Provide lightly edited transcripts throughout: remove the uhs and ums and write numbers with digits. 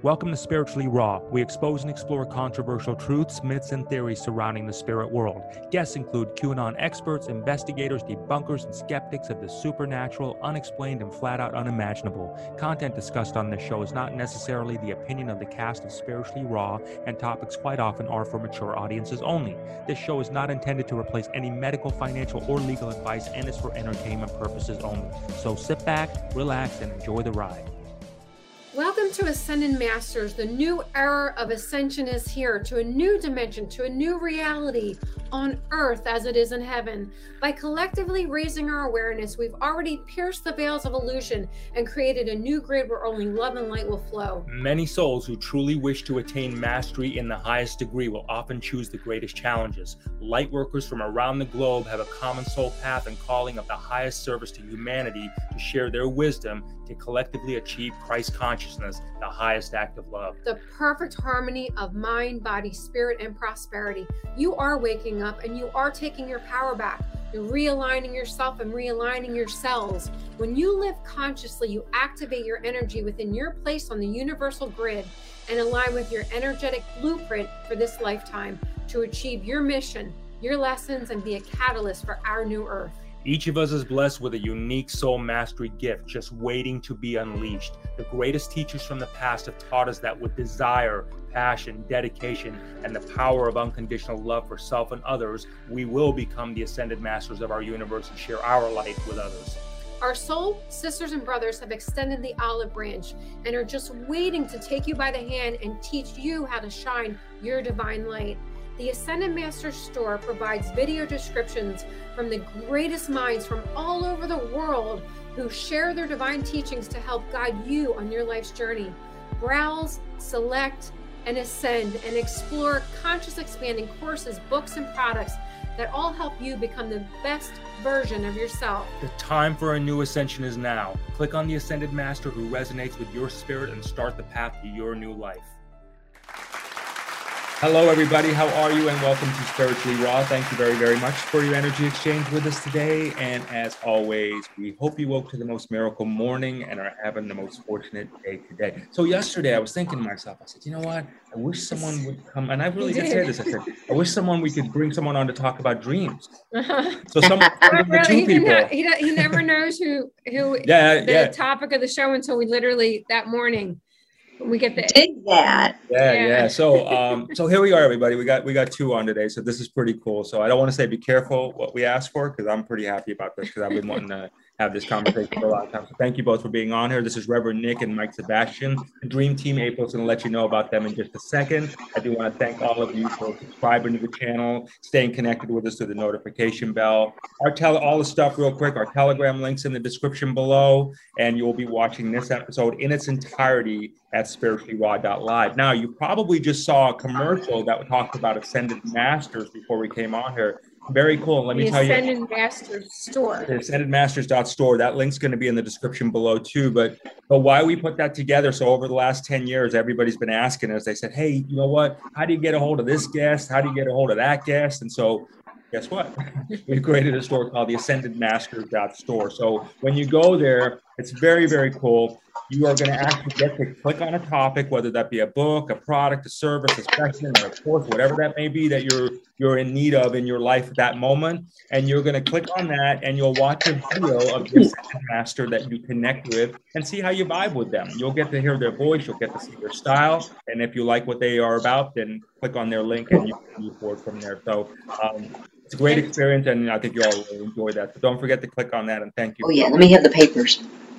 Welcome to Spiritually Raw. We expose and explore controversial truths, myths, and theories surrounding the spirit world. Guests include QAnon experts, investigators, debunkers, and skeptics of the supernatural, unexplained, and flat-out unimaginable. Content discussed on this show is not necessarily the opinion of the cast of Spiritually Raw, and topics quite often are for mature audiences only. This show is not intended to replace any medical, financial, or legal advice and is for entertainment purposes only. So sit back, relax, and enjoy the ride. Welcome to Ascended Masters. The new era of ascension is here, to a new dimension, to a new reality on earth as it is in heaven. By collectively raising our awareness, we've already pierced the veils of illusion and created a new grid where only love and light will flow. Many souls who truly wish to attain mastery in the highest degree will often choose the greatest challenges. Light workers from around the globe have a common soul path and calling of the highest service to humanity to share their wisdom to collectively achieve Christ consciousness, the highest act of love. The perfect harmony of mind, body, spirit, and prosperity. You are waking up and you are taking your power back. You're realigning yourself and realigning your cells. When you live consciously, you activate your energy within your place on the universal grid and align with your energetic blueprint for this lifetime to achieve your mission, your lessons, and be a catalyst for our new earth. Each of us is blessed with a unique soul mastery gift just waiting to be unleashed. The greatest teachers from the past have taught us that with desire, passion, dedication, and the power of unconditional love for self and others, we will become the ascended masters of our universe and share our light with others. Our soul sisters and brothers have extended the olive branch and are just waiting to take you by the hand and teach you how to shine your divine light. The Ascended Masters store provides video descriptions from the greatest minds from all over the world who share their divine teachings to help guide you on your life's journey. Browse, select, and ascend and explore conscious expanding courses, books, and products that all help you become the best version of yourself. The time for a new ascension is now. Click on the Ascended Master who resonates with your spirit and start the path to your new life. Hello, everybody. How are you? And welcome to Spiritually Raw. Thank you very, very much for your energy exchange with us today. And as always, we hope you woke to the most miracle morning and are having the most fortunate day today. So yesterday, I was thinking to myself, I said, you know what? I wish someone would come. And I really did say this. I said, I wish we could bring someone on to talk about dreams. So someone, he never knows who the topic of the show until we literally that morning. We get the did that. Yeah. So here we are, everybody. We got two on today, so this is pretty cool. So I don't want to say be careful what we ask for because I'm pretty happy about this because I've been wanting to have this conversation for a long time. So thank you both for being on here. This is Reverend Nick and Mike Sebastian, the Dream Team. April's going to let you know about them in just a second. I do want to thank all of you for subscribing to the channel, staying connected with us through the notification bell. All the stuff real quick. Our Telegram links in the description below, and you'll be watching this episode in its entirety at spirituallyraw.live. Now, you probably just saw a commercial that talked about Ascended Masters before we came on here. Very cool. Let me tell you. The Ascended Masters store. The AscendedMasters.store. That link's going to be in the description below too. But why we put that together, so over the last 10 years, everybody's been asking us, they said, hey, you know what? How do you get a hold of this guest? How do you get a hold of that guest? And so guess what? We've created a store called the AscendedMasters.store. So when you go there, it's very, very cool. You are going to actually get to click on a topic, whether that be a book, a product, a service, a session, or a course, whatever that may be that you're in need of in your life at that moment. And you're going to click on that and you'll watch a video of this master that you connect with and see how you vibe with them. You'll get to hear their voice. You'll get to see their style. And if you like what they are about, then click on their link and you can move forward from there. So it's a great experience, and I think you all will enjoy that. So don't forget to click on that, and thank you. Oh, yeah. Let me have the papers.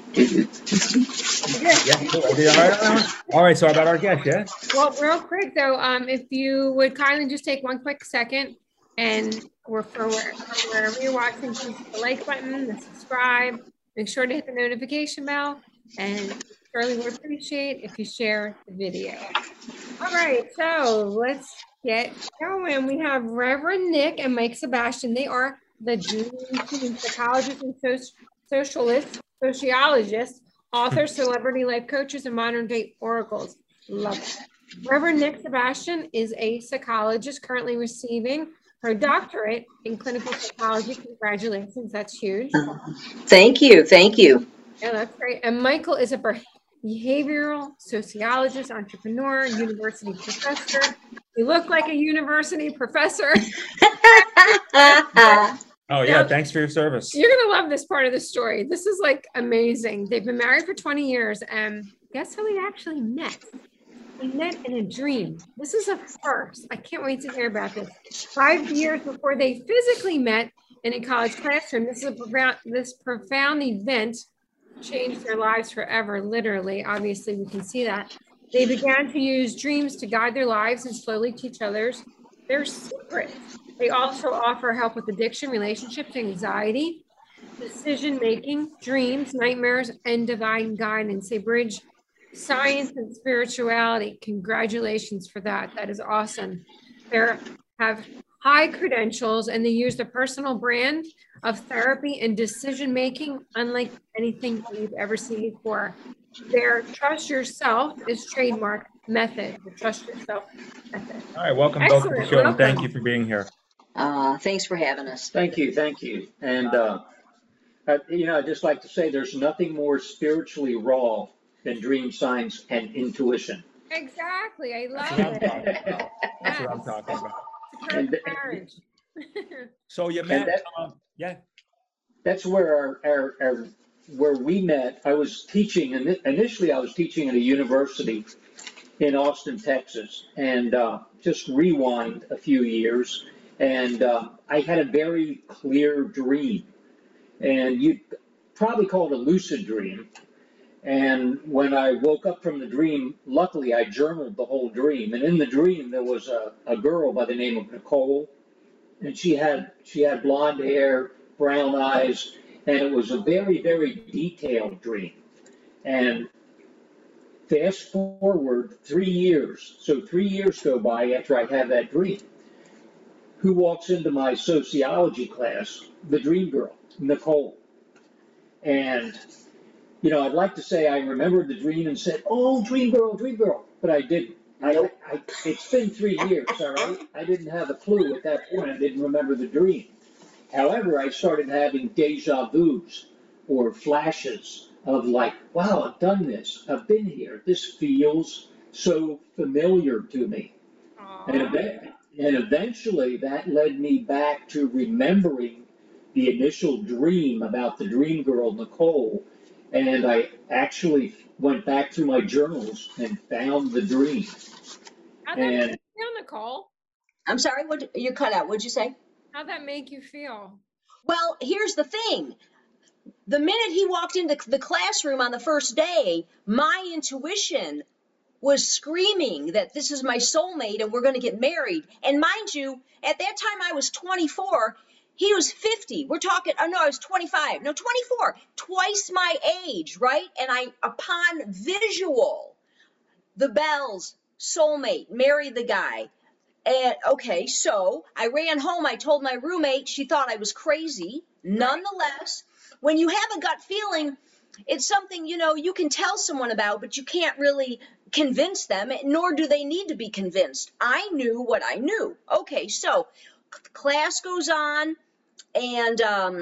All right, so about our guest, yeah? Well, real quick, though, if you would kindly just take one quick second and wherever you're watching, please hit the like button, the subscribe, make sure to hit the notification bell, and surely would appreciate if you share the video. All right, so let's get going. We have Reverend Nick and Mike Sebastian. They are the Dream Team psychologists and sociologists, authors, celebrity life coaches, and modern day oracles. Love it. Reverend Nick Sebastian is a psychologist currently receiving her doctorate in clinical psychology. Congratulations. That's huge. Thank you. Yeah, that's great. And Michael is a behavioral sociologist, entrepreneur, university professor. You look like a university professor. Oh, yeah. Thanks for your service. You're going to love this part of the story. This is like amazing. They've been married for 20 years. And guess how they actually met? They met in a dream. This is a first. I can't wait to hear about this. 5 years before they physically met in a college classroom, this profound event changed their lives forever, literally. Obviously, we can see that. They began to use dreams to guide their lives and slowly teach others their secrets. They also offer help with addiction, relationships, anxiety, decision-making, dreams, nightmares, and divine guidance. They bridge science and spirituality. Congratulations for that. That is awesome. They have high credentials and they use the personal brand of therapy and decision-making unlike anything we've ever seen before. Their Trust Yourself is trademark method. The Trust Yourself method. All right. Welcome both to the show. And thank you for being here. Thanks for having us. Thank you. And, I'd just like to say there's nothing more spiritually raw than dream science and intuition. Exactly. I love it. That's what I'm talking about. It's a marriage. So you met, That's where where we met. I was teaching, and initially I was teaching at a university in Austin, Texas, and just rewind a few years. And I had a very clear dream, and you'd probably call it a lucid dream. And when I woke up from the dream, luckily I journaled the whole dream. And in the dream, there was a girl by the name of Nicole, and she had blonde hair, brown eyes, and it was a very, very detailed dream. And fast forward 3 years. So 3 years go by after I had that dream. Who walks into my sociology class? The dream girl, Nicole. And, I'd like to say I remembered the dream and said, oh, dream girl, but I didn't. It's been 3 years, all right? I didn't have a clue at that point. I didn't remember the dream. However, I started having deja vus or flashes of like, wow, I've done this. I've been here. This feels so familiar to me. And eventually that led me back to remembering the initial dream about the dream girl, Nicole. And I actually went back through my journals and found the dream. How'd that make you feel, Nicole? I'm sorry, what you cut out? What'd you say? How'd that make you feel? Well, here's the thing. The minute he walked into the classroom on the first day, my intuition was screaming that this is my soulmate and we're going to get married. And mind you, at that time I was 24. He was 50. We're talking, I was 25. No, 24. Twice my age, right? And upon visual, the bells, soulmate, marry the guy. And okay, so I ran home. I told my roommate. She thought I was crazy. Nonetheless, when you have a gut feeling, it's something, you can tell someone about, but you can't really convince them, nor do they need to be convinced. I knew what I knew. Okay, so class goes on, and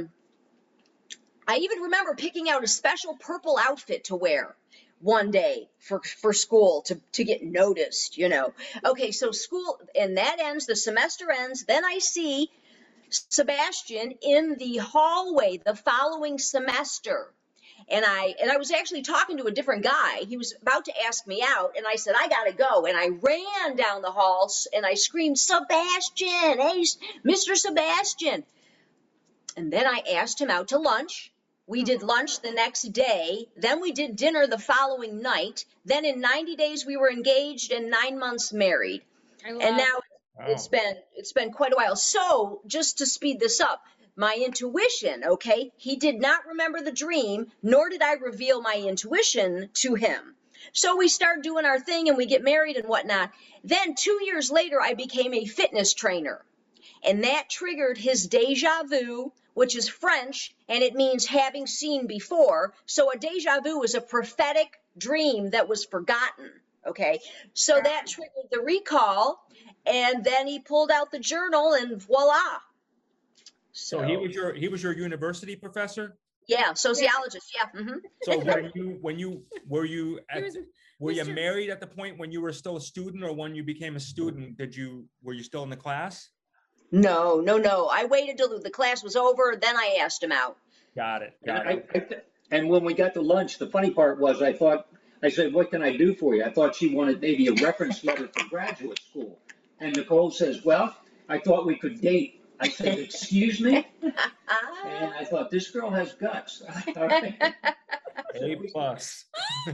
I even remember picking out a special purple outfit to wear one day for school to get noticed, Okay, so school, and that ends, the semester ends, then I see Sebastian in the hallway the following semester. And I was actually talking to a different guy. He was about to ask me out, and I said, I gotta go. And I ran down the hall, and I screamed, Sebastian, hey, Mr. Sebastian. And then I asked him out to lunch. We did lunch the next day. Then we did dinner the following night. Then in 90 days, we were engaged and 9 months married. And now it's been quite a while. So just to speed this up, my intuition, okay, he did not remember the dream, nor did I reveal my intuition to him. So we start doing our thing and we get married and whatnot. Then 2 years later, I became a fitness trainer. And that triggered his deja vu, which is French, and it means having seen before. So a deja vu is a prophetic dream that was forgotten, okay? So that triggered the recall, and then he pulled out the journal, and voila. So he was your university professor? Yeah, sociologist. Yeah. So were you were you Mr. married at the point when you were still a student, or when you became a student, were you still in the class? No. I waited till the class was over, then I asked him out. Got it. And when we got to lunch, the funny part was I said, what can I do for you? I thought she wanted maybe a reference letter for graduate school. And Nicole says, well, I thought we could date. I said, excuse me? And I thought, this girl has guts. All right. A plus.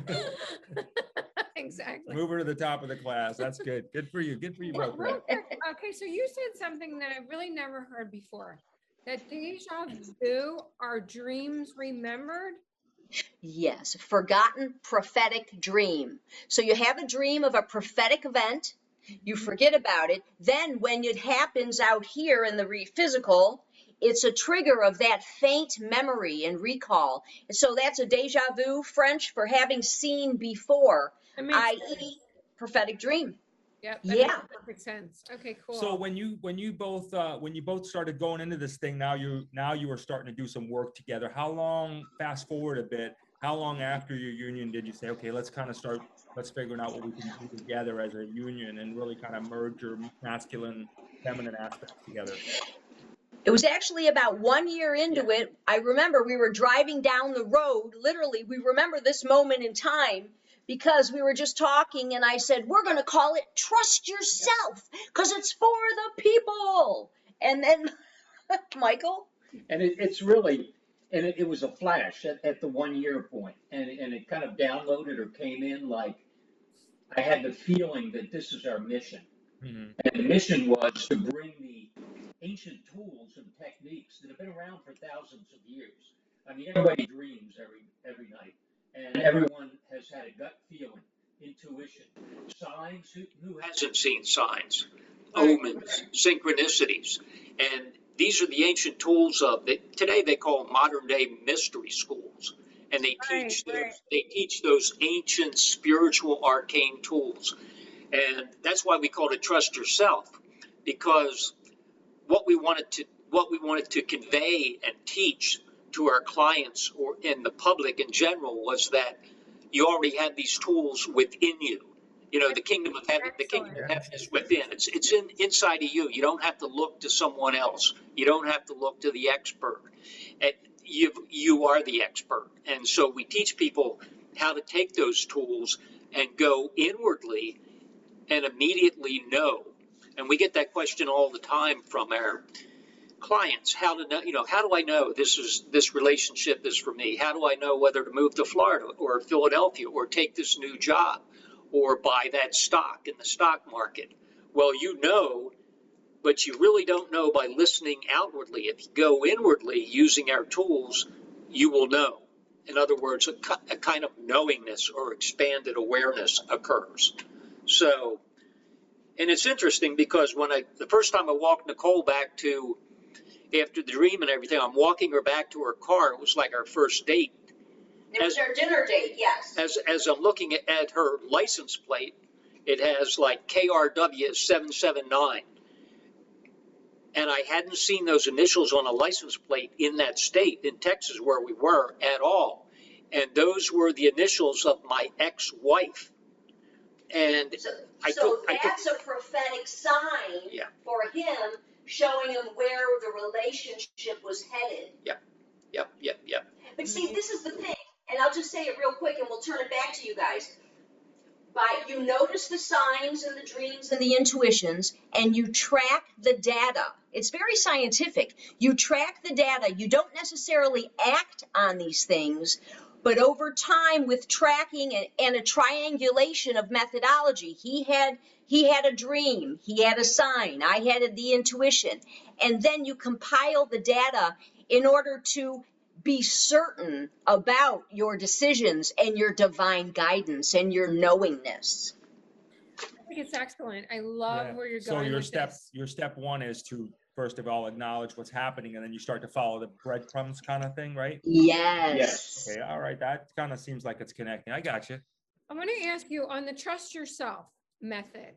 Exactly. Move her to the top of the class. That's good. Good for you. Good for you both. Real quick, okay, so you said something that I really never heard before. That deja vu are dreams remembered? Yes, forgotten prophetic dream. So you have a dream of a prophetic event, you forget about it, then when it happens out here in the physical, it's a trigger of that faint memory and recall. And so that's a deja vu, French for having seen before, i.e. prophetic dream. Yep. Yeah. Makes perfect sense. Okay, cool. So when you both started going into this thing, now you were starting to do some work together. How long, fast forward a bit, how long after your union did you say, okay, let's figure out what we can do together as a union and really kind of merge your masculine, feminine aspects together? It was actually about 1 year into it. I remember we were driving down the road. Literally, we remember this moment in time because we were just talking and I said, we're going to call it Trust Yourself because it's for the people. And then, Michael? And it's really, and it was a flash at the 1 year point. And it kind of downloaded or came in like I had the feeling that this is our mission. Mm-hmm. And the mission was to bring the ancient tools and techniques that have been around for thousands of years. I mean, everybody dreams every night, and everyone has had a gut feeling, intuition, signs. Who hasn't seen signs, omens, synchronicities, and these are the ancient tools of that. Today they call modern day mystery schools, and they teach those ancient spiritual arcane tools, and that's why we called it Trust Yourself, because what we wanted to convey and teach to our clients or in the public in general was that you already have these tools within you. You know, the kingdom of heaven is within. It's inside of you. You don't have to look to someone else. You don't have to look to the expert. You are the expert. And so we teach people how to take those tools and go inwardly and immediately know. And we get that question all the time from our clients. How do I know this relationship is for me? How do I know whether to move to Florida or Philadelphia or take this new job or buy that stock in the stock market? Well, you know, but you really don't know by listening outwardly. If you go inwardly using our tools, you will know. In other words, a kind of knowingness or expanded awareness occurs. So, and it's interesting because the first time I walked Nicole back to, after the dream and everything, I'm walking her back to her car. It was like our first date. It was our dinner date, yes. As I'm looking at her license plate, it has like KRW 779. And I hadn't seen those initials on a license plate in that state, in Texas, where we were at all. And those were the initials of my ex-wife. And that's a prophetic sign for him, showing him where the relationship was headed. Yep. But see, this is the thing, and I'll just say it real quick and we'll turn it back to you guys. You notice the signs and the dreams and the intuitions, and you track the data. It's very scientific. You track the data. You don't necessarily act on these things, but over time with tracking and a triangulation of methodology, he had a dream, he had a sign, I had the intuition, and then you compile the data in order to be certain about your decisions and your divine guidance and your knowingness. I think it's excellent. I love where you're going. So your step one is to first of all acknowledge what's happening, and then you start to follow the breadcrumbs kind of thing, right? Yes. Okay, all right. That kind of seems like it's connecting. I got you. I want to ask you on the Trust Yourself method.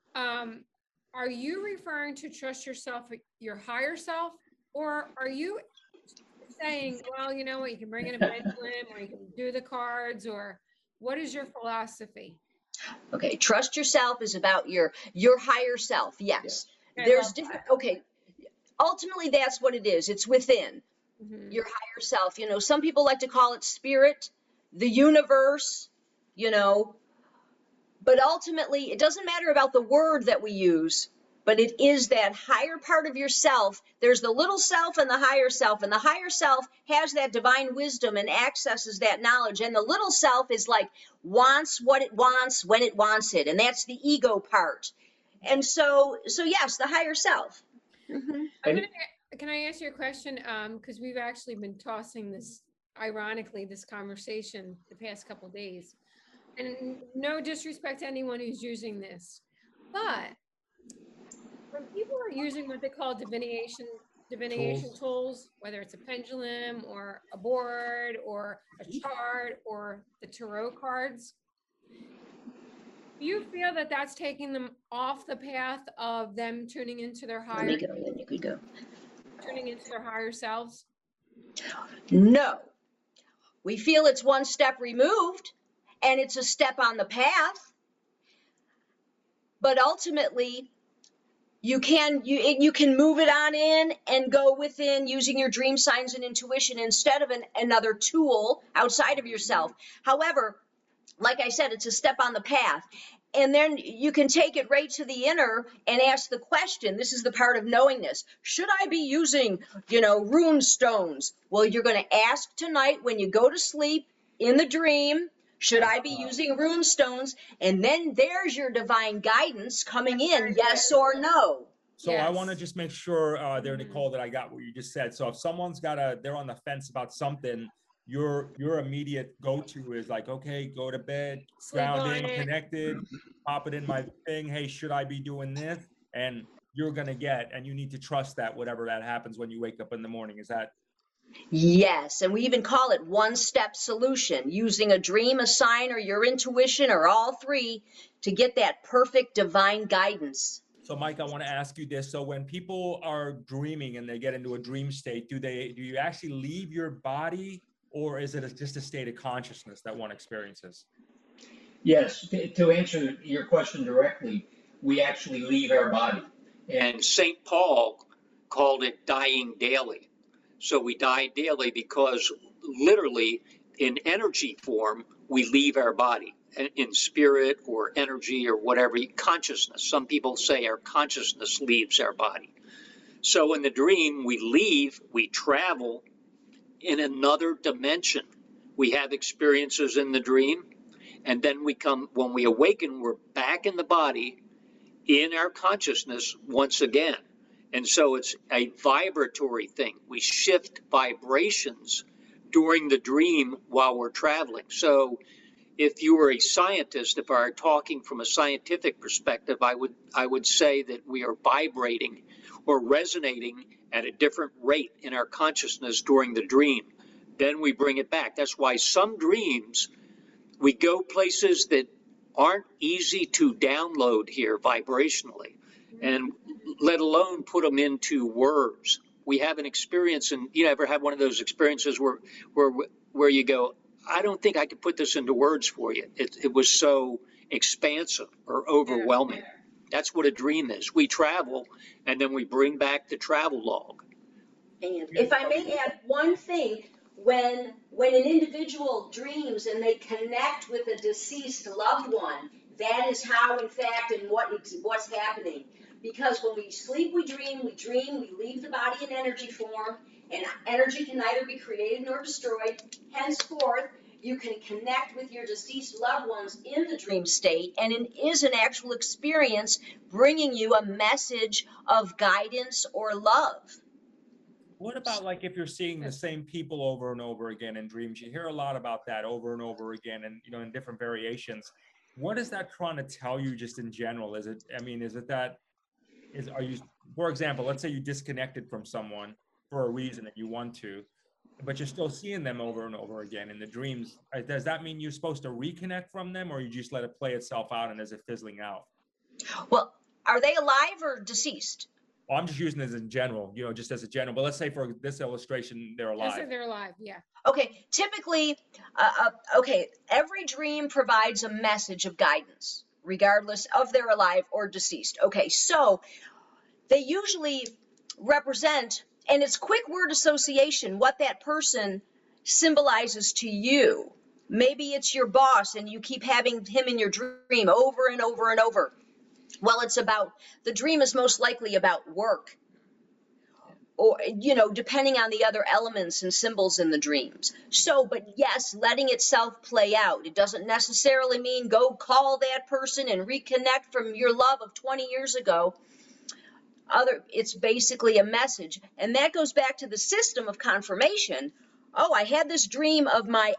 Are you referring to trust yourself, your higher self, or are you saying, well, you know what, you can bring in a pendulum or you can do the cards, or what is your philosophy? Okay, trust yourself is about your higher self. Yes. I There's love different, okay. Ultimately, that's what it is. It's within your higher self. You know, some people like to call it spirit, the universe, you know, but ultimately it doesn't matter about the word that we use, but it is that higher part of yourself. There's the little self and the higher self, and the higher self has that divine wisdom and accesses that knowledge, and the little self is like wants what it wants when it wants it, and that's the ego part. And so yes, the higher self. Can I ask you a question? Because we've actually been tossing this, ironically, this conversation the past couple of days. And no disrespect to anyone who's using this, but when people are using what they call divination tools, whether it's a pendulum or a board or a chart or the tarot cards, do you feel that that's taking them off the path of them tuning into their higher? Let me go, then you could go. Tuning into their higher selves? No. We feel it's one step removed and it's a step on the path. But ultimately, you can move it on in and go within using your dream signs and intuition instead of another tool outside of yourself. However, like I said, it's a step on the path. And then you can take it right to the inner and ask the question. This is the part of knowingness. Should I be using, rune stones? Well, you're going to ask tonight when you go to sleep in the dream, should I be using rune stones? And then there's your divine guidance coming in, yes or no. So yes. I want to just make sure there, Nicole, that I got what you just said. So if someone's they're on the fence about something, your immediate go-to is like, okay, go to bed, grounded, connected, pop it in my thing. Hey, should I be doing this? And you're going to and you need to trust that whatever that happens when you wake up in the morning. Is that? Yes. And we even call it one-step solution, using a dream, a sign, or your intuition, or all three to get that perfect divine guidance. So Mike, I want to ask you this. So when people are dreaming and they get into a dream state, do you actually leave your body? Or is it just a state of consciousness that one experiences? Yes, to answer your question directly, we actually leave our body. And St. Paul called it dying daily. So we die daily because literally in energy form, we leave our body. In spirit or energy or whatever, consciousness. Some people say our consciousness leaves our body. So in the dream, we travel in another dimension. We have experiences in the dream, and then when we awaken, we're back in the body, in our consciousness once again. And so it's a vibratory thing. We shift vibrations during the dream while we're traveling. So if you were a scientist, if I were talking from a scientific perspective, I would say that we are vibrating or resonating at a different rate in our consciousness during the dream. Then we bring it back. That's why some dreams, we go places that aren't easy to download here vibrationally, and let alone put them into words. We have an experience, and you ever have one of those experiences where you go, I don't think I could put this into words for you. It was so expansive or overwhelming. Yeah. That's what a dream is. We travel, and then we bring back the travel log. And if I may add one thing, when an individual dreams and they connect with a deceased loved one, that is how, in fact, and what's happening. Because when we sleep, we dream, we leave the body in energy form, and energy can neither be created nor destroyed. Henceforth, you can connect with your deceased loved ones in the dream state, and it is an actual experience bringing you a message of guidance or love. What about like if you're seeing the same people over and over again in dreams? You hear a lot about that over and over again, and in different variations. What is that trying to tell you just in general? Are you, for example, let's say you disconnected from someone for a reason that you want to, but you're still seeing them over and over again in the dreams. Does that mean you're supposed to reconnect from them, or you just let it play itself out and is it fizzling out? Well, are they alive or deceased? I'm just using this in general, you know, just as a general, but let's say for this illustration, they're Just alive. that they're alive, yeah. Okay, typically, every dream provides a message of guidance, regardless of they're alive or deceased. Okay, so they usually represent, and it's quick word association, what that person symbolizes to you. Maybe it's your boss and you keep having him in your dream over and over and over. Well, the dream is most likely about work, or, you know, depending on the other elements and symbols in the dreams. So, but yes, letting itself play out. It doesn't necessarily mean go call that person and reconnect from your love of 20 years ago. It's basically a message. And that goes back to the system of confirmation. Oh, I had this dream of my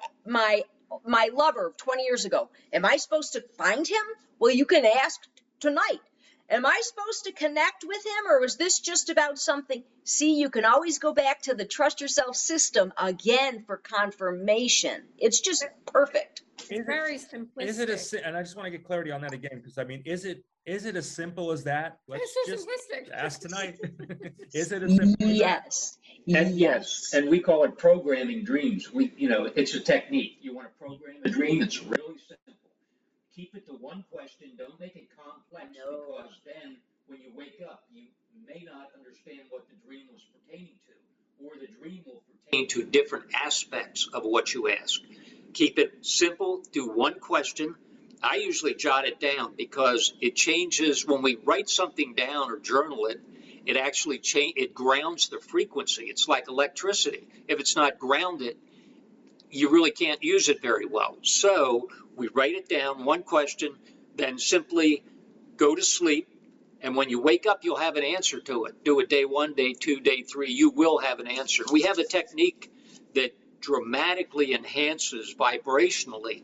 lover of 20 years ago. Am I supposed to find him? Well, you can ask tonight. Am I supposed to connect with him, or was this just about something? See, you can always go back to the trust yourself system again for confirmation. It's just perfect. It's very simplistic. And I just want to get clarity on that again, because I mean, is it as simple as that? It's so simplistic. Ask tonight. Is it as simple as Yes. that? And yes, and we call it programming dreams. It's a technique. You want to program a dream, it's really simple. Keep it to one question. Don't make it complex, because then when you wake up, you may not understand what the dream was pertaining to, or the dream will pertain to different aspects of what you ask. Keep it simple. Do one question. I usually jot it down because it changes when we write something down or journal it. It actually it grounds the frequency. It's like electricity. If it's not grounded, you really can't use it very well. So we write it down, one question, then simply go to sleep. And when you wake up, you'll have an answer to it. Do it day 1, day 2, day 3. You will have an answer. We have a technique that dramatically enhances vibrationally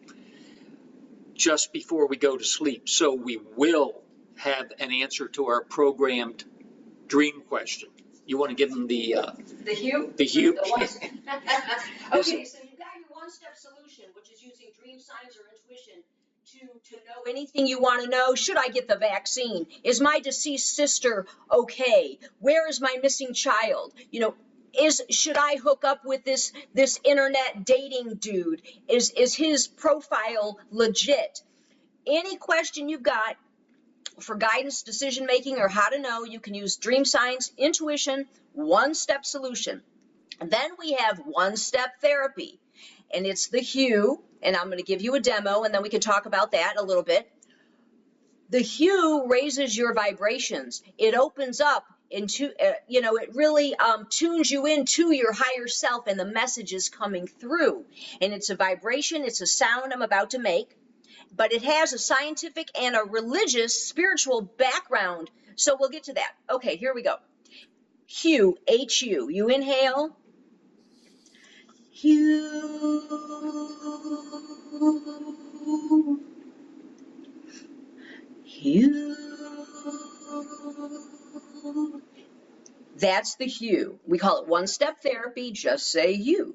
just before we go to sleep. So we will have an answer to our programmed dream question. You want to give them the hue? The hue. Okay, so you got your one-step solution, which is using dream signs or intuition to know anything you want to know. Should I get the vaccine? Is my deceased sister okay? Where is my missing child? You know, should I hook up with this internet dating dude? Is his profile legit? Any question you've got for guidance, decision making, or how to know, you can use dream signs, intuition, one-step solution. And then we have one-step therapy, and it's the hue, and I'm going to give you a demo, and then we can talk about that a little bit. The hue raises your vibrations. It opens up into, it really tunes you into your higher self and the messages coming through. And it's a vibration, it's a sound I'm about to make, but it has a scientific and a religious, spiritual background. So we'll get to that. Okay, here we go. Hue, H-U. You inhale. Hue. Hue. That's the hue. We call it one-step therapy. Just say hue.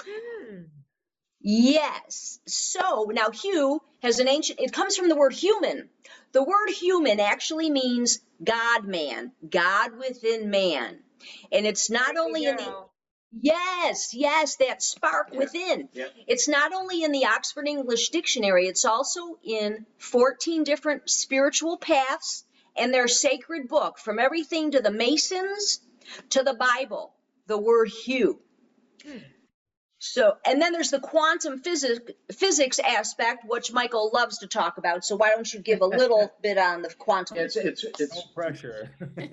Yes. So now hue has it comes from the word human. The word human actually means God-man, God within man. And it's not only in the, yes, that spark within. Yeah. It's not only in the Oxford English Dictionary, it's also in 14 different spiritual paths and their sacred book, from everything to the Masons to the Bible, the word hue. So, and then there's the quantum physics aspect, which Michael loves to talk about. So why don't you give a little bit on the quantum? It's no pressure.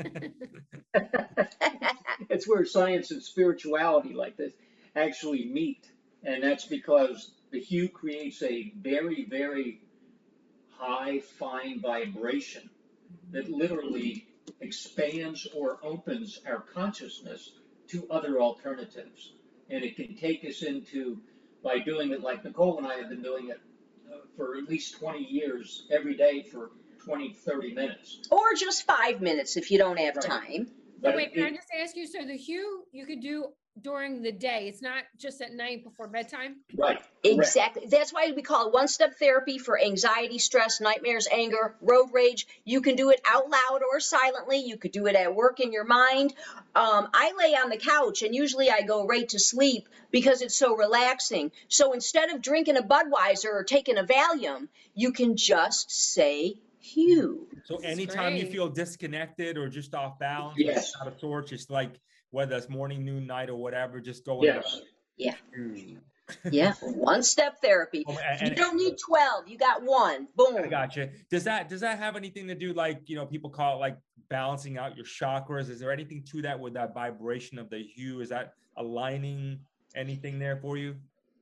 It's where science and spirituality like this actually meet. And that's because the hue creates a very, very high, fine vibration that literally expands or opens our consciousness to other alternatives. And it can take us into, by doing it like Nicole and I have been doing it for at least 20 years, every day for 20, 30 minutes. Or just 5 minutes if you don't have time. So wait, can I just ask you, so the hue, you could do during the day. It's not just at night before bedtime. Right. Exactly. That's why we call it one-step therapy for anxiety, stress, nightmares, anger, road rage. You can do it out loud or silently. You could do it at work in your mind. I lay on the couch and usually I go right to sleep because it's so relaxing. So instead of drinking a Budweiser or taking a Valium, you can just say Hugh. So This is anytime you great. feel disconnected or just off balance, or Yes. out of sorts, just like whether it's morning, noon, night, or whatever, just go Yes. Yeah. into Yeah, one-step therapy. Oh, You don't need 12. You got one. Boom. I gotcha. Does that have anything to do, like, people call it like balancing out your chakras? Is there anything to that with that vibration of the hue? Is that aligning anything there for you?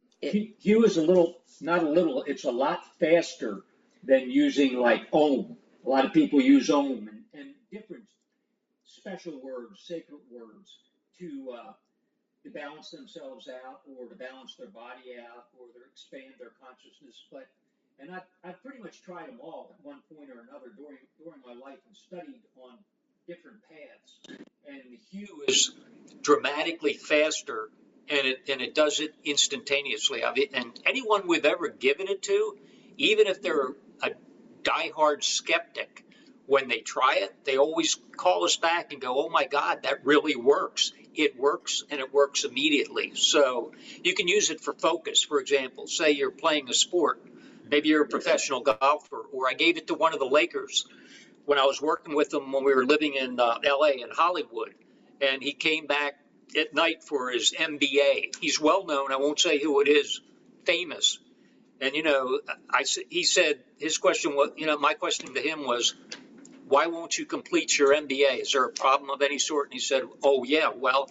Hue is it's a lot faster than using like Om. A lot of people use Om and different special words, sacred words to balance themselves out or to balance their body out or to expand their consciousness. And I've pretty much tried them all at one point or another during my life and studied on different paths. And the hue is dramatically faster, and it does it instantaneously. And anyone we've ever given it to, even if they're a diehard skeptic, when they try it, they always call us back and go, "Oh my God, that really works." It works, and it works immediately. So you can use it for focus. For example, say you're playing a sport. Maybe you're a professional golfer, or I gave it to one of the Lakers when I was working with them when we were living in LA and Hollywood. And he came back at night for his MBA. He's well known. I won't say who it is, famous. And, he said his question was, my question to him was, why won't you complete your MBA? Is there a problem of any sort? And he said, oh, yeah, well,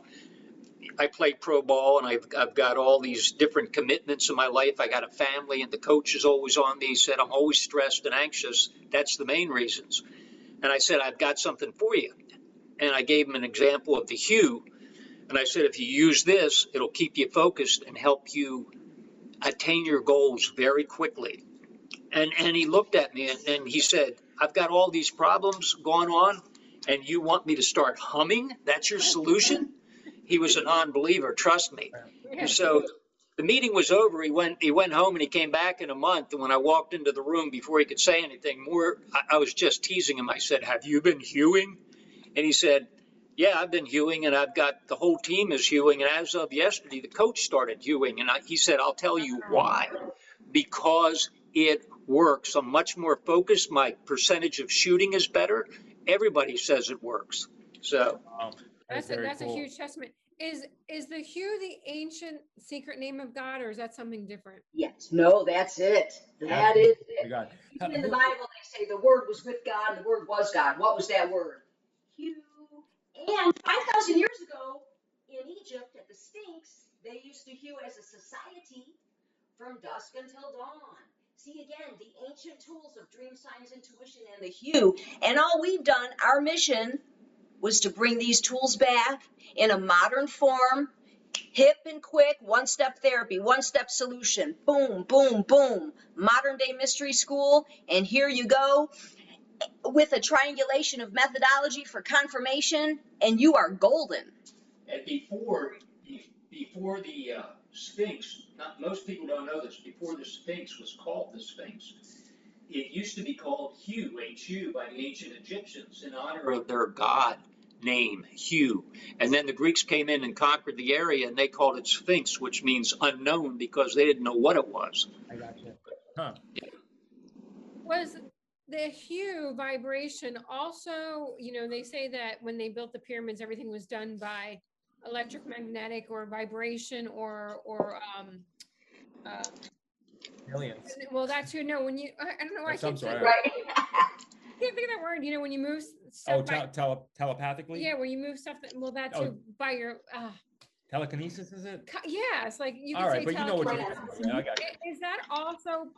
I play pro ball and I've got all these different commitments in my life. I got a family and the coach is always on me. He said, I'm always stressed and anxious. That's the main reasons. And I said, I've got something for you. And I gave him an example of the hue. And I said, if you use this, it'll keep you focused and help you attain your goals very quickly. And he looked at me and he said, I've got all these problems going on and you want me to start humming? That's your solution? He was a non-believer, trust me. And so the meeting was over. He went home and he came back in a month. And when I walked into the room, before he could say anything more, I was just teasing him. I said, have you been hewing? And he said, yeah, I've been hewing and I've got the whole team is hewing. And as of yesterday, the coach started hewing. And he said, I'll tell you why. Because it works. I'm much more focused. My percentage of shooting is better. Everybody says it works. So That's cool. a huge testament. Is the hue the ancient secret name of God, or is that something different? Yes. No, that's it. That is it. God. Even in the Bible, they say the Word was with God and the Word was God. What was that word? Hue. And 5,000 years ago in Egypt at the Sphinx, they used to hew as a society from dusk until dawn. See, again, the ancient tools of dream science, intuition, and the hue. And all we've done, our mission was to bring these tools back in a modern form, hip and quick, one-step therapy, one-step solution. Boom, boom, boom. Modern-day mystery school, and here you go with a triangulation of methodology for confirmation, and you are golden. And before the Sphinx, most people don't know this, before the Sphinx was called the Sphinx, it used to be called Hu, H-U, by the ancient Egyptians in honor of their god name, Hu. And then the Greeks came in and conquered the area and they called it Sphinx, which means unknown because they didn't know what it was. I gotcha. Huh. Was the hue vibration also, they say that when they built the pyramids, everything was done by electromagnetic or vibration or Aliens. well, that's when you, I don't know why I Some can't sort think, of- Right. I can't think of that word, when you move Oh, stuff telepathically? yeah, where you move stuff that too by your Telekinesis, is it? yeah, it's like you All can right, say but you know what you're telekinesis. talking about. I got you. Is that also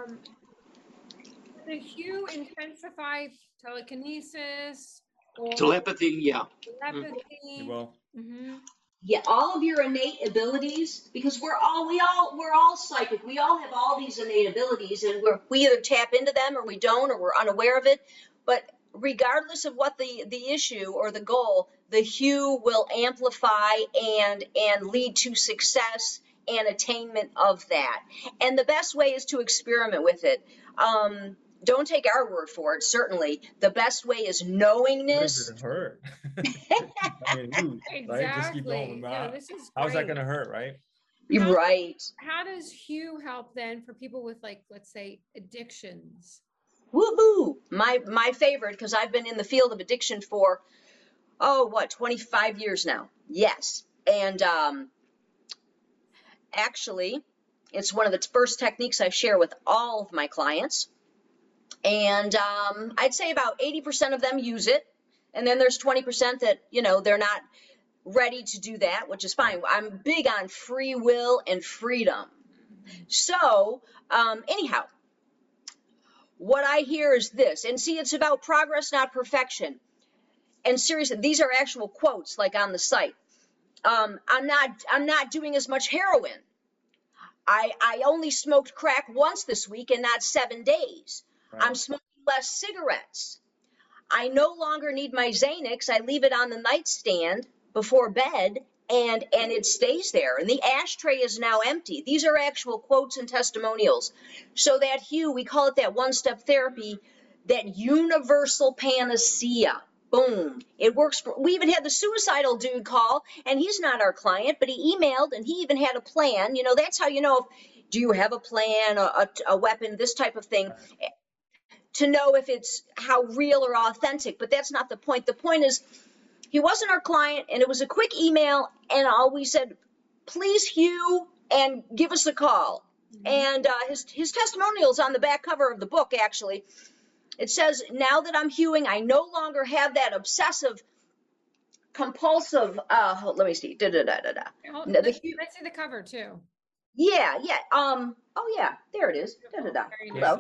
the hue intensify telekinesis or Telepathy, yeah. telepathy? Well, Mm-hmm. Yeah, all of your innate abilities, because we're all psychic. We all have all these innate abilities, and we either tap into them or we don't, or we're unaware of it. But regardless of what the issue or the goal, the hue will amplify and lead to success and attainment of that. And the best way is to experiment with it. Don't take our word for it, certainly. The best way is knowingness. What does it hurt? I mean, who, Exactly. right? Just keep going. No, this is How's that great. going to hurt, right? Right. How does hue help then for people with, like, let's say, addictions? Woohoo! My favorite, because I've been in the field of addiction for 25 years now. Yes. And actually, it's one of the first techniques I share with all of my clients. And I'd say about 80% of them use it. And then there's 20% that, they're not ready to do that, which is fine. I'm big on free will and freedom. So anyhow, what I hear is this, and see, it's about progress, not perfection. And seriously, these are actual quotes, like on the site. I'm not doing as much heroin. I only smoked crack once this week and not 7 days. Right. I'm smoking less cigarettes. I no longer need my Xanax. I leave it on the nightstand before bed, and it stays there. And the ashtray is now empty. These are actual quotes and testimonials. So that hue, we call it that one-step therapy, that universal panacea. Boom. It works. We even had the suicidal dude call, and he's not our client, but he emailed, and he even had a plan. That's how you know do you have a plan, a weapon, this type of thing, to know if it's how real or authentic. But that's not the point. The point is, he wasn't our client, and it was a quick email, and all we said, please, Hugh, and give us a call. Mm-hmm. And his testimonial's on the back cover of the book, actually. It says, now that I'm hewing, I no longer have that obsessive, compulsive, let me see, Let's see the cover, too. Yeah. Oh, yeah, there it is. Hello.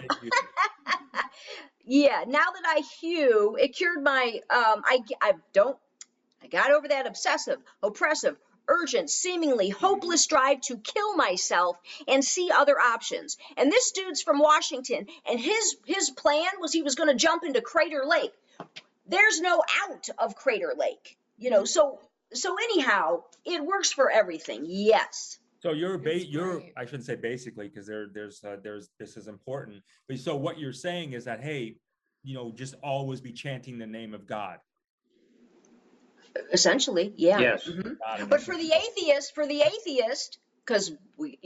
Yeah, now that I hew, it cured my, I got over that obsessive, oppressive, urgent, seemingly hopeless drive to kill myself and see other options. And this dude's from Washington, and his plan was he was going to jump into Crater Lake. There's no out of Crater Lake, so anyhow, it works for everything. Yes. So I shouldn't say basically, because there's this is important. But so what you're saying is that, hey, just always be chanting the name of God. Essentially, yeah. Yes. Mm-hmm. But for the atheist, because we,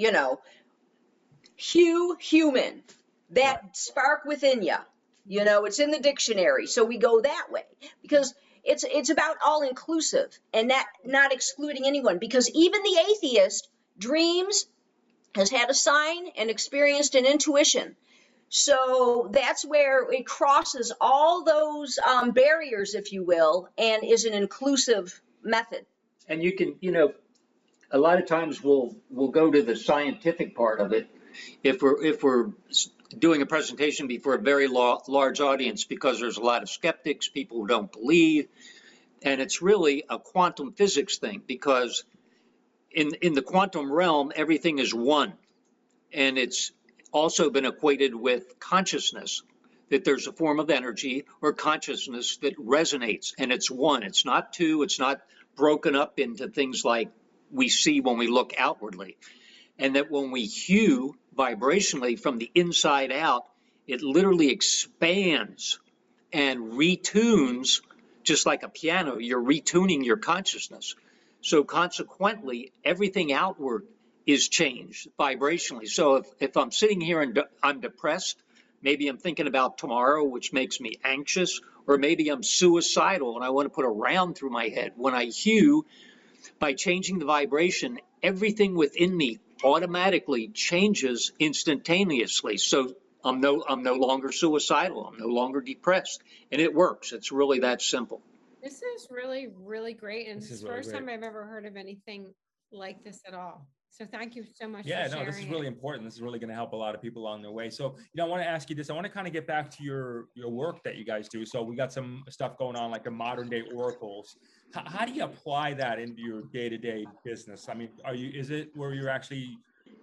human, that spark within you, it's in the dictionary. So we go that way because it's about all inclusive and not excluding anyone. Because even the atheist dreams, has had a sign, and experienced an intuition. So that's where it crosses all those barriers, if you will, and is an inclusive method. And you can, a lot of times we'll go to the scientific part of it if we're doing a presentation before a very large audience, because there's a lot of skeptics, people who don't believe, and it's really a quantum physics thing, because in the quantum realm, everything is one, and it's also been equated with consciousness, that there's a form of energy or consciousness that resonates, and it's one. It's not two. It's not broken up into things like we see when we look outwardly. And that when we hue vibrationally from the inside out, it literally expands and retunes, just like a piano. You're retuning your consciousness. So consequently, everything outward is changed vibrationally. So if I'm sitting here and I'm depressed, maybe I'm thinking about tomorrow, which makes me anxious, or maybe I'm suicidal and I want to put a round through my head. When I hue, by changing the vibration, everything within me automatically changes instantaneously. So I'm no longer suicidal. I'm no longer depressed, and it works. It's really that simple. This is really, really great, and this is the first time I've ever heard of anything like this at all. So thank you so much. Yeah, no, this is really important. This is really going to help a lot of people along the way. So, I want to ask you this. I want to kind of get back to your work that you guys do. So we got some stuff going on, like the modern day oracles. How do you apply that into your day-to-day business? I mean, is it where you're actually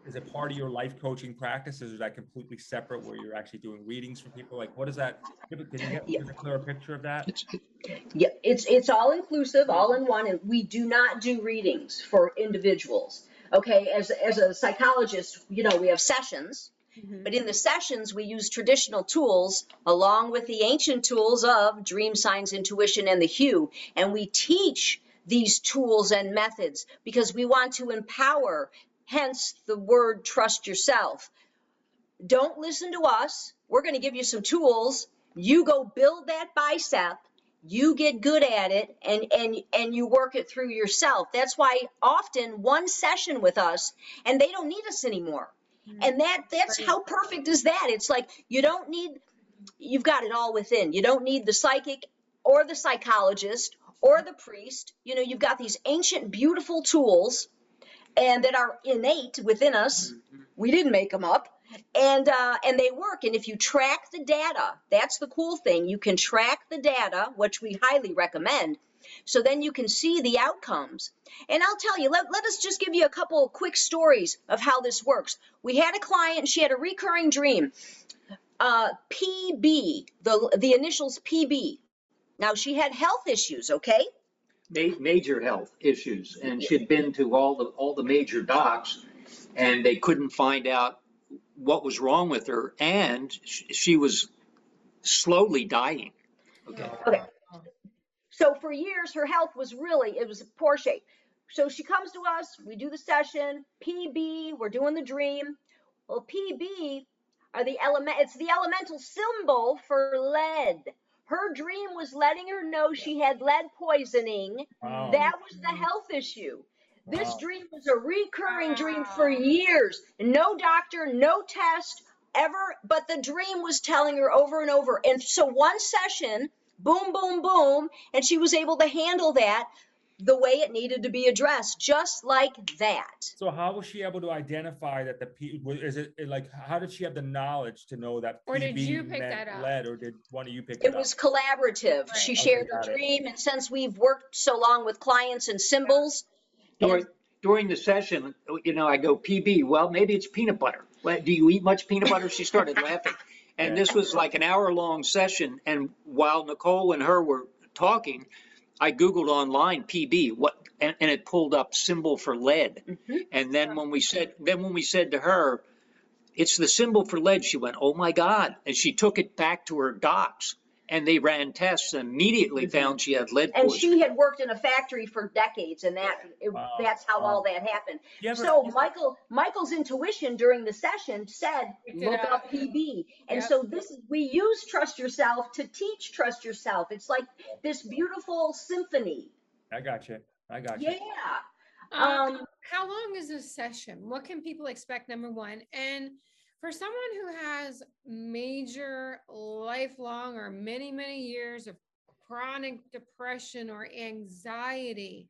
is it part of your life coaching practices, or is that completely separate where you're actually doing readings for people? Like, what is that? Can you get a clearer picture of that? Yeah, it's all inclusive, all in one, and we do not do readings for individuals. Okay, as a psychologist, we have sessions, but in the sessions we use traditional tools along with the ancient tools of dream, signs, intuition, and the hue, and we teach these tools and methods because we want to empower. Hence the word trust yourself. Don't listen to us. We're going to give you some tools. You go build that bicep. You get good at it, and you work it through yourself. That's why often one session with us, and they don't need us anymore. And that's how perfect is that? It's like you've got it all within. You don't need the psychic or the psychologist or the priest. You've got these ancient, beautiful tools and that are innate within us. We didn't make them up. And they work. And if you track the data, that's the cool thing. You can track the data, which we highly recommend. So then you can see the outcomes. And I'll tell you, let us just give you a couple of quick stories of how this works. We had a client, she had a recurring dream. PB, the initials PB. Now she had health issues, okay? Major health issues, and she'd been to all the major docs, and they couldn't find out what was wrong with her, and she was slowly dying. Okay. So for years, her health was it was poor shape. So she comes to us, we do the session, PB, we're doing the dream. Well, PB it's the elemental symbol for lead. Her dream was letting her know she had lead poisoning. Wow. That was the health issue. This dream was a recurring dream for years. No doctor, no test ever, but the dream was telling her over and over. And so one session, boom, boom, boom, and she was able to handle that the way it needed to be addressed, just like that. So how was she able to identify that how did she have the knowledge to know that or PB did you pick meant that up? lead, or did one of you pick it up? It was collaborative. Right. She shared her dream, and since we've worked so long with clients and symbols. During the session, I go, PB, well, maybe it's peanut butter. Well, do you eat much peanut butter? She started laughing. And this was like an hour-long session, and while Nicole and her were talking, I Googled online PB, and it pulled up symbol for lead. And then when we said to her, it's the symbol for lead, she went, oh my God. And she took it back to her docs, and they ran tests and immediately found she had lead poisoning. And she had worked in a factory for decades, and that's how all that happened. So Michael's intuition during the session said, look up PB. And so we use Trust Yourself to teach Trust Yourself. It's like this beautiful symphony. I got you. Yeah. How long is a session? What can people expect, number one? And for someone who has major, lifelong, or many, many years of chronic depression or anxiety,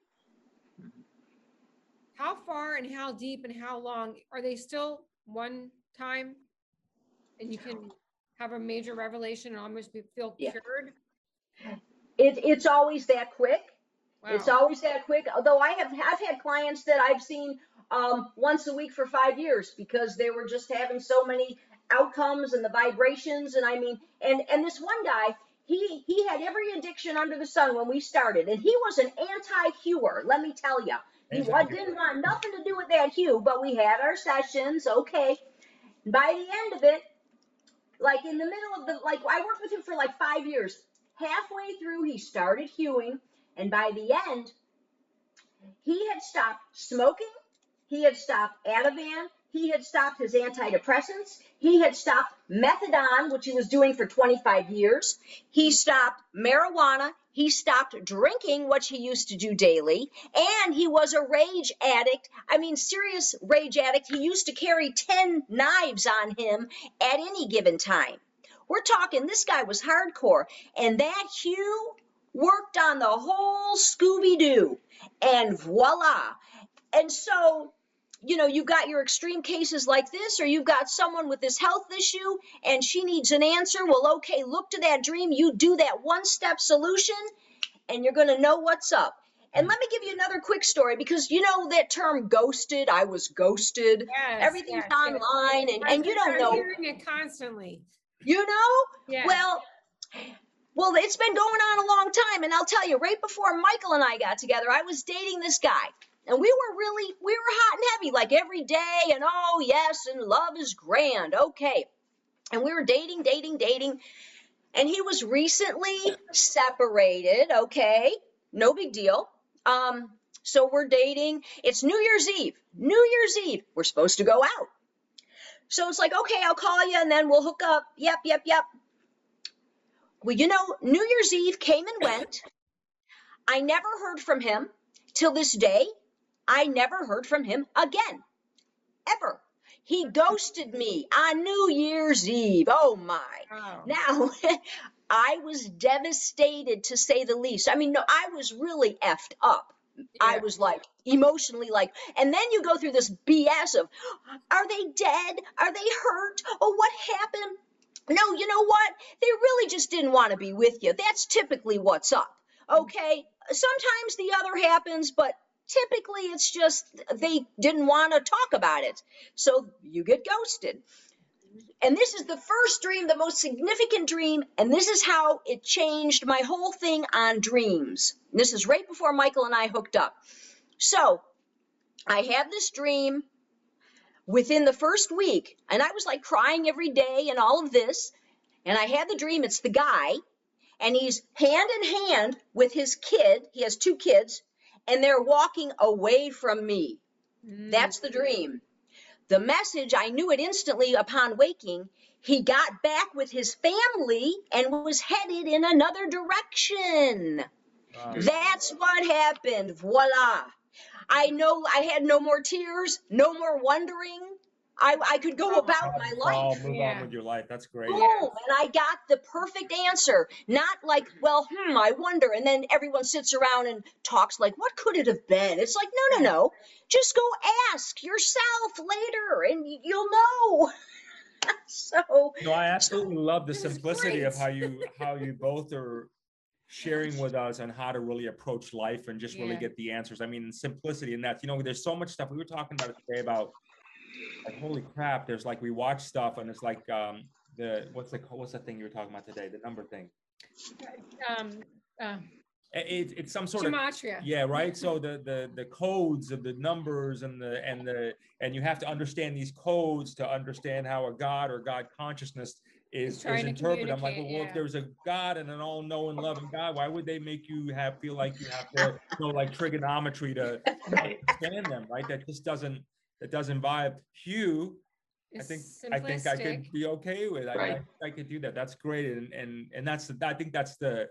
how far and how deep and how long are they still one time? And you can have a major revelation and almost feel cured? It's always that quick. Wow. It's always that quick. Although I've had clients that I've seen once a week for 5 years because they were just having so many outcomes and the vibrations. And and this one guy, he had every addiction under the sun when we started, and he was an anti-hewer. Let me tell you, he didn't want nothing to do with that hue. But we had our sessions, okay. By the end of it, like in the middle of I worked with him for like 5 years. Halfway through, he started hewing. And by the end, he had stopped smoking, he had stopped Ativan, he had stopped his antidepressants, he had stopped methadone, which he was doing for 25 years, he stopped marijuana, he stopped drinking, which he used to do daily, and he was a rage addict, serious rage addict. He used to carry 10 knives on him at any given time. We're talking, this guy was hardcore, and that hue worked on the whole Scooby-Doo, and voila. And so, you've got your extreme cases like this, or you've got someone with this health issue, and she needs an answer. Well, okay, look to that dream. You do that one-step solution, and you're going to know what's up. And let me give you another quick story, because you know that term ghosted. I was ghosted. Yes, Everything's yes, yes. online, and you don't I'm know. hearing it constantly. You know? Yes. Well, it's been going on a long time, and I'll tell you, right before Michael and I got together, I was dating this guy, and we were hot and heavy, like every day, and oh yes, and love is grand, okay. And we were dating, and he was recently separated, okay, no big deal. So we're dating. It's New Year's Eve. We're supposed to go out. So it's like, okay, I'll call you, and then we'll hook up. Yep. Well, you know, New Year's Eve came and went. I never heard from him till this day. I never heard from him again, ever. He ghosted me on New Year's Eve. Oh my. Oh. Now, I was devastated, to say the least. I mean, no, I was really effed up. Yeah. I was like emotionally like, and then you go through this BS of, are they dead? Are they hurt? Oh, what happened? No, you know what? They really just didn't want to be with you. That's typically what's up. Okay. Sometimes the other happens, but typically it's just they didn't want to talk about it. So you get ghosted. And this is the first dream, the most significant dream, and this is how it changed my whole thing on dreams. This is right before Michael and I hooked up. So I had this dream within the first week, and I was like crying every day and all of this, and I had the dream. It's the guy, and he's hand in hand with his kid. He has 2 kids, and they're walking away from me. That's the dream. The message, I knew it instantly upon waking. He got back with his family and was headed in another direction. Wow. That's what happened. Voila. I know I had no more tears, no more wondering. I could go about my life. Move on with your life. That's great. Boom, and I got the perfect answer. Not like, well, I wonder. And then everyone sits around and talks like, what could it have been? It's like, no. Just go ask yourself later and you'll know. So. No, I absolutely love the simplicity of how you both are sharing with us on how to really approach life and just really get the answers. I mean, simplicity in that, there's so much stuff. We were talking about it today about, like, holy crap, there's like, we watch stuff and it's like what's the thing you were talking about today, the number thing, it's some sort gematria. of right. So the codes of the numbers and you have to understand these codes to understand how a God or God consciousness is interpreted. I'm like, well, if there's a God and an all-knowing, loving God, why would they make you feel like you have to know like trigonometry to understand them, right? That just doesn't vibe. Hugh, I think I could be okay with. Right. I could do that. That's great, and I think that's the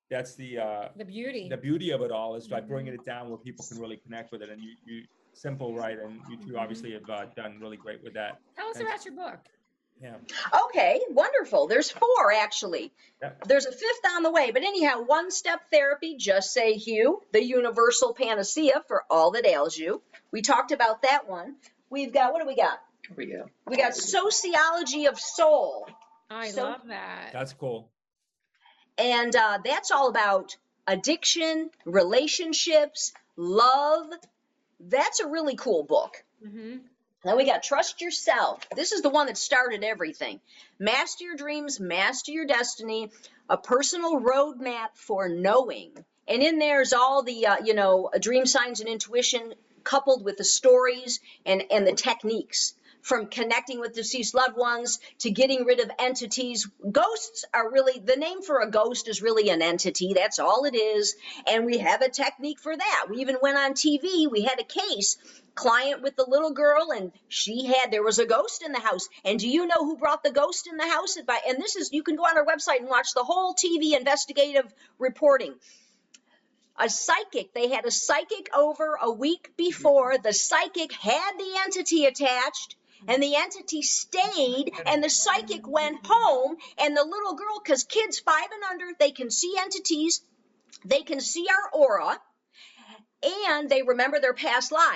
beauty of it all, is by bringing it down where people can really connect with it. And you simple, right? And you two obviously have done really great with that. Tell us about your book. Yeah. Okay, wonderful. There's 4 actually. Yep. There's a 5th on the way. But anyhow, One-Step Therapy, Just Say Hugh, the universal panacea for all that ails you. We talked about that one. We've got, what do we got? We got Sociology of Soul. I love that. That's cool. And that's all about addiction, relationships, love. That's a really cool book. Mm-hmm. Then we got Trust Yourself. This is the one that started everything. Master Your Dreams, Master Your Destiny, a personal roadmap for knowing. And in there's all the, dream signs and intuition coupled with the stories and the techniques, from connecting with deceased loved ones to getting rid of entities. Ghosts are really, the name for a ghost is really an entity. That's all it is. And we have a technique for that. We even went on TV. We had a case, client with the little girl, and there was a ghost in the house. And do you know who brought the ghost in the house? And this is, you can go on our website and watch the whole TV investigative reporting. A psychic, they had a psychic over a week before. The psychic had the entity attached, and the entity stayed, and the psychic went home, and the little girl, because kids 5 and under, they can see entities, they can see our aura, and they remember their past lives.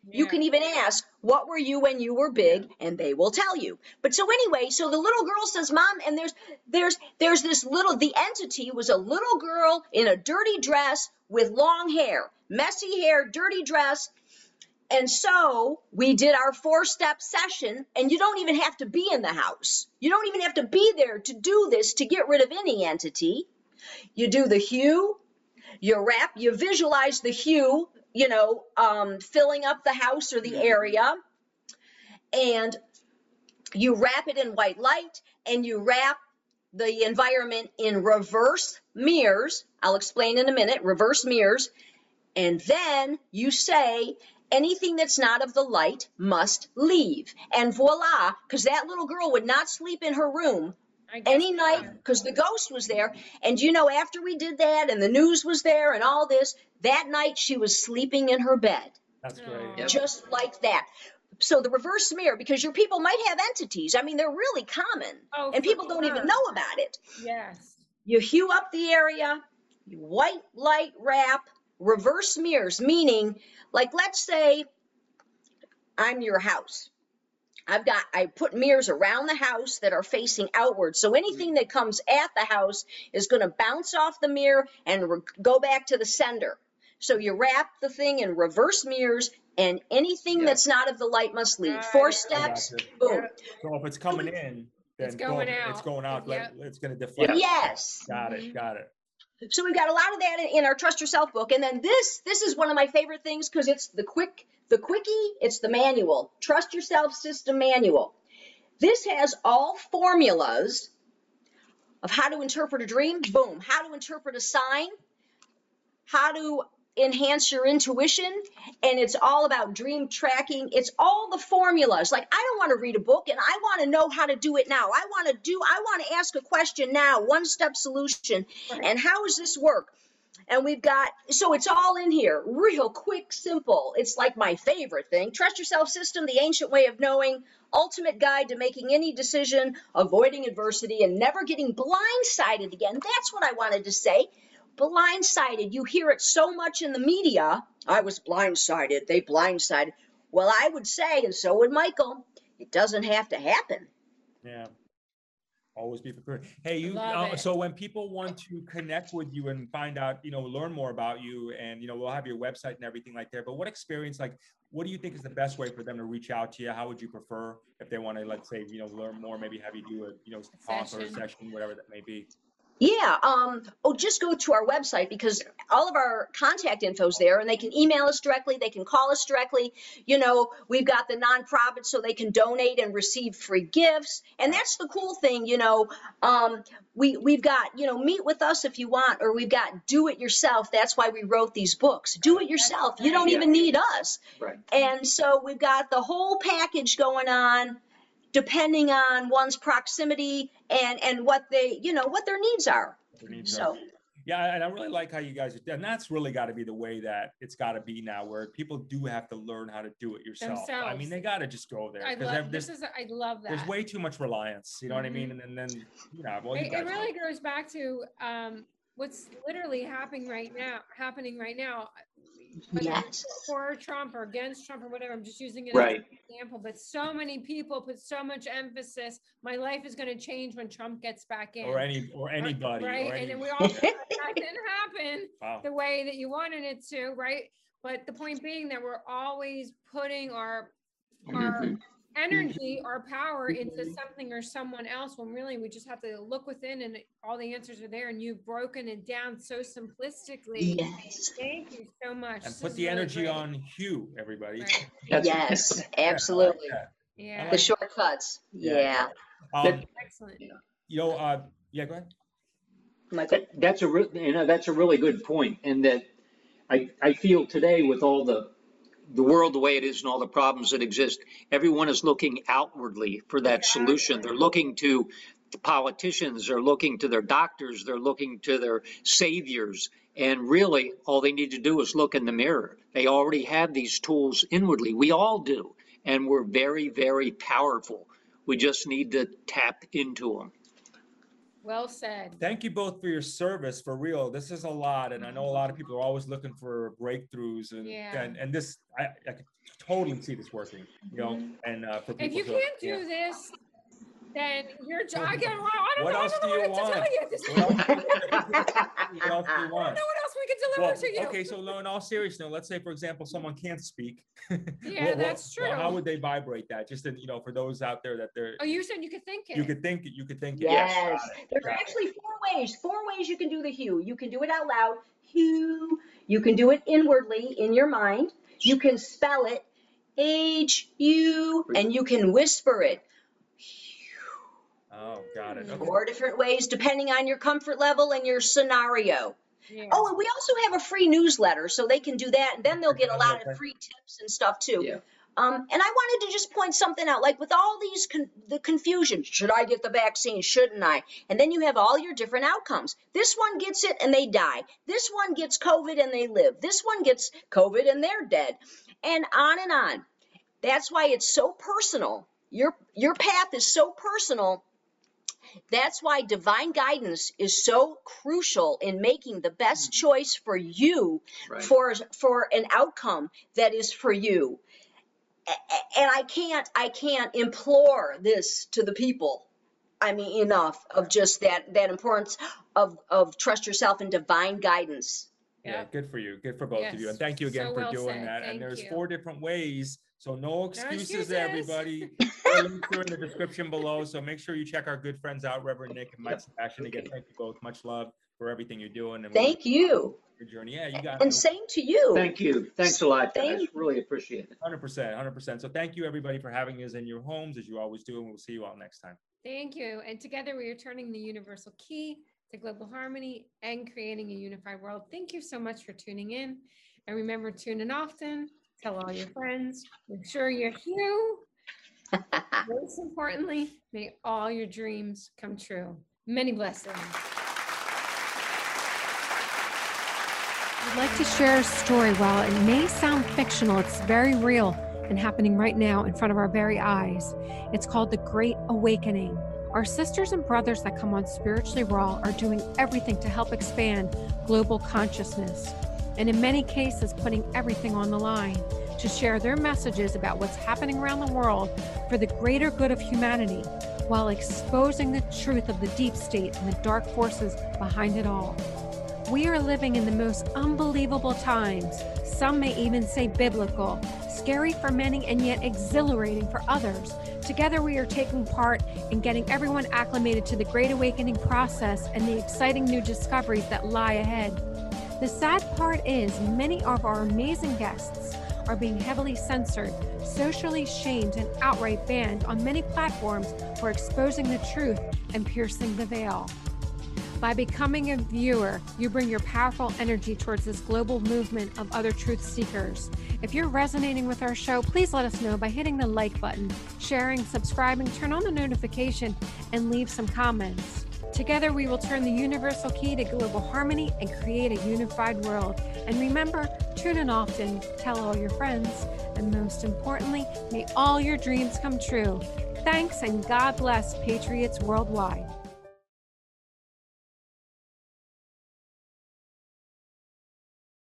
You can even ask, what were you when you were big? And they will tell you. But so anyway, so the little girl says, Mom, and there's this little, the entity was a little girl in a dirty dress with long hair, messy hair, dirty dress. And so we did our 4-step session, and you don't even have to be in the house. You don't even have to be there to do this, to get rid of any entity. You do the hue, you wrap, you visualize the hue, you know, filling up the house or the area, and you wrap it in white light, and you wrap the environment in reverse mirrors. I'll explain in a minute, reverse mirrors. And then you say, anything that's not of the light must leave. And voila, because that little girl would not sleep in her room any night because the ghost was there. And you know, after we did that and the news was there and all this, that night she was sleeping in her bed. That's great. Just like that. So the reverse mirror, because your people might have entities. I mean, they're really common, and people don't even know about it. Yes. You hue up the area, you white light wrap, reverse mirrors, meaning, like, let's say I'm your house. I put mirrors around the house that are facing outward. So anything that comes at the house is going to bounce off the mirror and go back to the sender. So you wrap the thing in reverse mirrors, and anything that's not of the light must leave. 4 steps, boom. So if it's coming in, then It's going boom, out. it's going out. Yep. It's going to deflect. Yes. Got it. Got it. So we've got a lot of that in our Trust Yourself book. And then this is one of my favorite things because it's the quickie, it's the manual, Trust Yourself System Manual. This has all formulas of how to interpret a dream, boom, how to interpret a sign, how to enhance your intuition, and it's all about dream tracking. It's all the formulas. Like, I don't want to read a book and I want to know how to do it now. I want to ask a question now, 1-step solution. And how does this work? And we've got, so it's all in here, real quick, simple. It's like my favorite thing. Trust Yourself System, the ancient way of knowing, ultimate guide to making any decision, avoiding adversity, and never getting blindsided again. That's what I wanted to say. Blindsided. You hear it so much in the media. I was blindsided. They blindsided. Well, I would say, and so would Michael, it doesn't have to happen. Yeah. Always be prepared. Hey, Love it. so when people want to connect with you and find out, learn more about you, and, we'll have your website and everything like that. But what experience, what do you think is the best way for them to reach out to you? How would you prefer if they want to, let's say, learn more, maybe have you do a talk or a session, whatever that may be? Yeah, just go to our website because all of our contact info's there, and they can email us directly, they can call us directly. We've got the nonprofit so they can donate and receive free gifts. And that's the cool thing, we've got, meet with us if you want, or we've got do it yourself. That's why we wrote these books. Do it yourself. You don't even need us. Right. And so we've got the whole package going on, depending on one's proximity and what what their needs are. Yeah, and I really like how you guys are, and that's really got to be the way that it's got to be now, where people do have to learn how to do it yourself. Themselves. I mean, they got to just go there. I love that. There's way too much reliance, you know what I mean? And then it really goes back to what's literally happening right now. Yes. For Trump or against Trump or whatever. I'm just using it Right. as an example. But so many people put so much emphasis. My life is going to change when Trump gets back in. Or anybody. Right. Or And any, then we all that didn't happen wow. the way that you wanted it to, right? But the point being that we're always putting our energy, our power into something or someone else, when really we just have to look within and all the answers are there, and you've broken it down so simplistically. Yes. Thank you so much. And This put is the really energy great. on Hugh, everybody. Right. Yes, absolutely. Yeah. The shortcuts. Yeah. Yeah. Excellent. Go ahead. Michael. That's a really good point, and that I feel today with all the world the way it is and all the problems that exist, everyone is looking outwardly for that solution. They're looking to the politicians, they're looking to their doctors, they're looking to their saviors, and really all they need to do is look in the mirror. They already have these tools inwardly. We all do, and we're very, very powerful. We just need to tap into them. Well said. Thank you both for your service, for real. This is a lot, and I know a lot of people are always looking for breakthroughs, and this I can totally see this working, you know. And for people, if you can't do this, then you're I don't know what to tell you. What else do you want? I don't know what else we can deliver to you. Okay, so in all seriousness, let's say, for example, someone can't speak. Yeah, that's true. How would they vibrate that? Just to, you know, for those out there that they're. Oh, you said you could think it. You could think it. You could think it. Yes. There's actually 4 ways you can do the hue. You can do it out loud, hue. You can do it inwardly in your mind. You can spell it, H-U, and you can whisper it. Oh, got it. Okay. 4 different ways, depending on your comfort level and your scenario. Yeah. Oh, and we also have a free newsletter, so they can do that, and then they'll get a lot of free tips and stuff too. Yeah. And I wanted to just point something out, like with all these the confusion, should I get the vaccine, shouldn't I? And then you have all your different outcomes. This one gets it and they die. This one gets COVID and they live. This one gets COVID and they're dead. And on and on. That's why it's so personal. Your path is so personal. That's why divine guidance is so crucial in making the best choice for you, for an outcome that is for you. And I can't implore this to the people. I mean, enough of just that importance of trust yourself in divine guidance. Yeah, good for you. Good for both of you. And thank you again for doing that. And there's 4 different ways. So no excuses, everybody. Links are in the description below. So make sure you check our good friends out, Reverend Nick and Mike Sebastian. Again, thank you both. Much love for everything you're doing. And thank you. Your journey. Yeah, you got it. And same to you. Thank you. Thanks a lot, guys. Really appreciate it. 100%. So thank you, everybody, for having us in your homes, as you always do. And we'll see you all next time. Thank you. And together we are turning the universal key to global harmony and creating a unified world. Thank you so much for tuning in. And remember, tune in often. Tell all your friends. Make sure you're here. Most importantly, may all your dreams come true. Many blessings. I'd like to share a story. While it may sound fictional, it's very real and happening right now in front of our very eyes. It's called The Great Awakening. Our sisters and brothers that come on Spiritually Raw are doing everything to help expand global consciousness, and in many cases putting everything on the line to share their messages about what's happening around the world for the greater good of humanity, while exposing the truth of the deep state and the dark forces behind it all. We are living in the most unbelievable times. Some may even say biblical, scary for many and yet exhilarating for others. Together we are taking part in getting everyone acclimated to the Great Awakening process and the exciting new discoveries that lie ahead. The sad part is many of our amazing guests are being heavily censored, socially shamed, and outright banned on many platforms for exposing the truth and piercing the veil. By becoming a viewer, you bring your powerful energy towards this global movement of other truth seekers. If you're resonating with our show, please let us know by hitting the like button, sharing, subscribing, turn on the notification, and leave some comments. Together, we will turn the universal key to global harmony and create a unified world. And remember, tune in often, tell all your friends, and most importantly, may all your dreams come true. Thanks, and God bless Patriots worldwide.